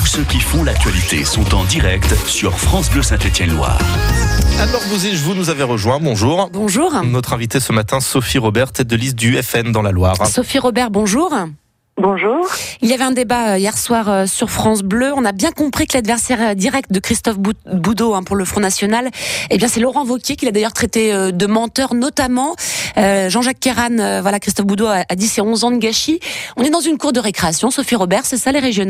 ceux qui font l'actualité sont en direct sur France Bleu Saint-Étienne-Loire. Alors vous nous avez rejoint, bonjour. Bonjour. Notre invitée ce matin, Sophie Robert, tête de liste du FN dans la Loire. Sophie Robert, bonjour. Bonjour. Il y avait un débat hier soir sur France Bleu. On a bien compris que l'adversaire direct de Christophe Boudot pour le Front National, c'est Laurent Wauquiez, qu'il a d'ailleurs traité de menteur, notamment. Jean-Jacques Kéran, Christophe Boudot a dit c'est 11 ans de gâchis. On est dans une cour de récréation, Sophie Robert, c'est ça les régionales ?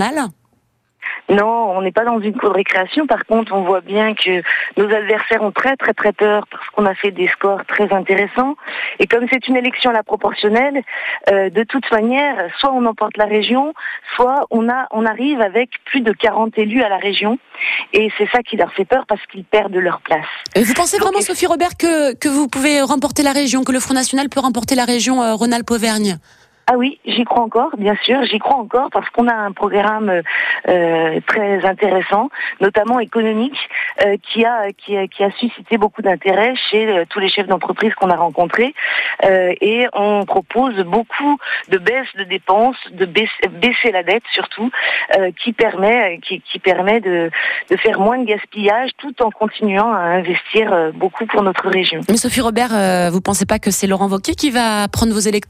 Non, on n'est pas dans une cour de récréation. Par contre, on voit bien que nos adversaires ont très très très peur parce qu'on a fait des scores très intéressants. Et comme c'est une élection à la proportionnelle, de toute manière, soit on emporte la région, soit on arrive avec plus de 40 élus à la région. Et c'est ça qui leur fait peur parce qu'ils perdent leur place. Et vous pensez vraiment, Sophie Robert, que vous pouvez remporter la région, que le Front National peut remporter la région Rhône-Alpes-Auvergne ? Ah oui, j'y crois encore, bien sûr, j'y crois encore parce qu'on a un programme très intéressant, notamment économique, qui a suscité beaucoup d'intérêt chez tous les chefs d'entreprise qu'on a rencontrés, et on propose beaucoup de baisse de dépenses, de baisser la dette surtout, qui permet de faire moins de gaspillage tout en continuant à investir beaucoup pour notre région. Mais Sophie Robert, vous pensez pas que c'est Laurent Wauquiez qui va prendre vos électeurs ?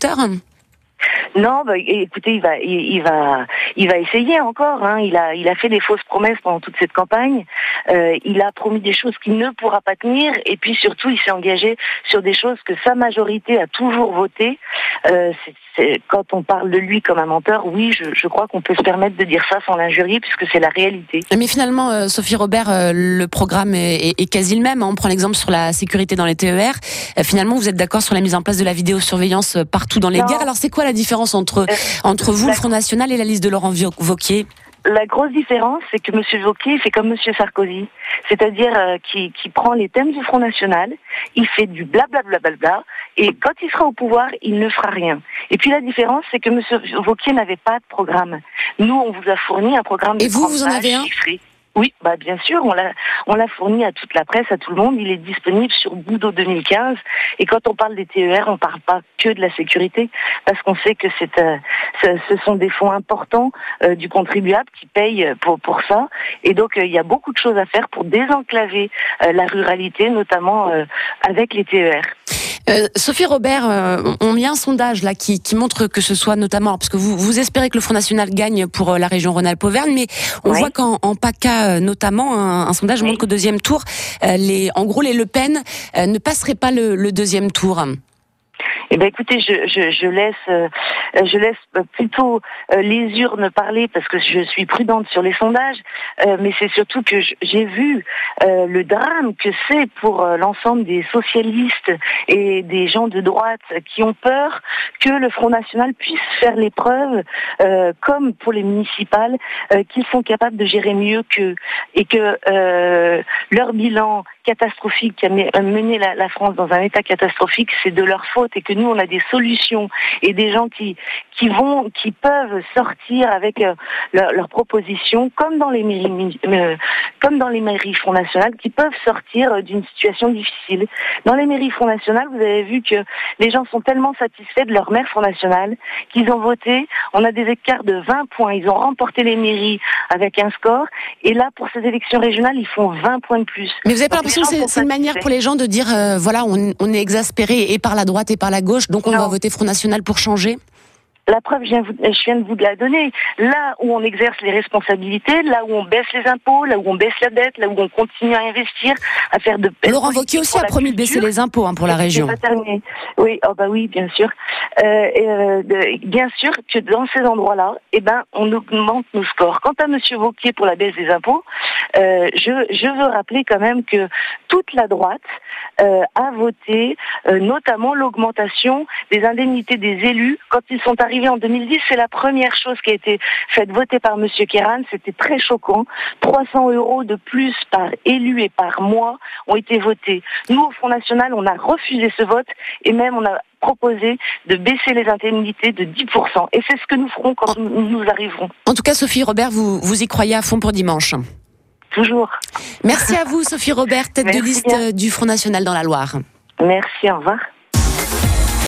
Non, écoutez, il va essayer encore. Il a fait des fausses promesses pendant toute cette campagne. Il a promis des choses qu'il ne pourra pas tenir, et puis surtout, il s'est engagé sur des choses que sa majorité a toujours votées. Quand on parle de lui comme un menteur, oui, je crois qu'on peut se permettre de dire ça sans l'injurier, puisque c'est la réalité. Mais finalement, Sophie Robert, le programme est quasi le même. On prend l'exemple sur la sécurité dans les TER. Finalement, vous êtes d'accord sur la mise en place de la vidéosurveillance partout dans les gares. Alors, c'est quoi la différence entre vous, le Front National, et la liste de Laurent Wauquiez ? La grosse différence, c'est que M. Wauquiez fait comme M. Sarkozy, c'est-à-dire qui prend les thèmes du Front National, il fait du blablabla, et quand il sera au pouvoir, il ne fera rien. Et puis la différence, c'est que M. Wauquiez n'avait pas de programme. Nous, on vous a fourni un programme de 30 pages. Et vous en avez un chiffré. Oui, bien sûr, on l'a fourni à toute la presse, à tout le monde. Il est disponible sur Boudot 2015. Et quand on parle des TER, on parle pas que de la sécurité, parce qu'on sait que ce sont des fonds importants du contribuable qui paye pour ça. Et donc, il y a beaucoup de choses à faire pour désenclaver la ruralité, notamment avec les TER. Sophie Robert, on y a un sondage là qui montre que ce soit notamment, parce que vous espérez que le Front National gagne pour la région Rhône-Alpes-Auvergne, mais on voit qu'en PACA notamment, un sondage montre qu'au deuxième tour, les Le Pen ne passeraient pas le deuxième tour. Eh ben écoutez, je laisse plutôt les urnes parler parce que je suis prudente sur les sondages, mais c'est surtout que j'ai vu le drame que c'est pour l'ensemble des socialistes et des gens de droite qui ont peur que le Front National puisse faire l'épreuve, comme pour les municipales, qu'ils sont capables de gérer mieux qu'eux, et que leur bilan catastrophique qui a mené la France dans un état catastrophique, c'est de leur faute, et que nous on a des solutions et des gens qui peuvent sortir avec leurs propositions, comme dans les mairies Front National, qui peuvent sortir d'une situation difficile. Dans les mairies Front National, vous avez vu que les gens sont tellement satisfaits de leur maire Front National qu'ils ont voté. On a des écarts de 20 points. Ils ont remporté les mairies avec un score, et là pour ces élections régionales, ils font 20 points de plus. Mais vous avez pas l'impression que c'est une manière pour les gens de dire on est exaspérés et par la droite et par la gauche, donc on va voter Front National pour changer? La preuve, je viens de vous la donner. Là où on exerce les responsabilités, là où on baisse les impôts, là où on baisse la dette, là où on continue à investir, à faire de... Laurent Wauquiez aussi a promis de baisser les impôts pour la région. Oui, oui, bien sûr. Bien sûr que dans ces endroits-là, on augmente nos scores. Quant à M. Wauquiez pour la baisse des impôts, je veux rappeler quand même que toute la droite a voté notamment l'augmentation des indemnités des élus quand ils sont arrivés en 2010. C'est la première chose qui a été faite, votée par M. Kéran. C'était très choquant. 300 € de plus par élu et par mois ont été votés. Nous, au Front National, on a refusé ce vote, et même on a proposé de baisser les indemnités de 10%. Et c'est ce que nous ferons quand nous arriverons. En tout cas, Sophie Robert, vous y croyez à fond pour dimanche? Toujours. Merci à vous, Sophie Robert, tête de liste du Front National dans la Loire. Merci, au revoir.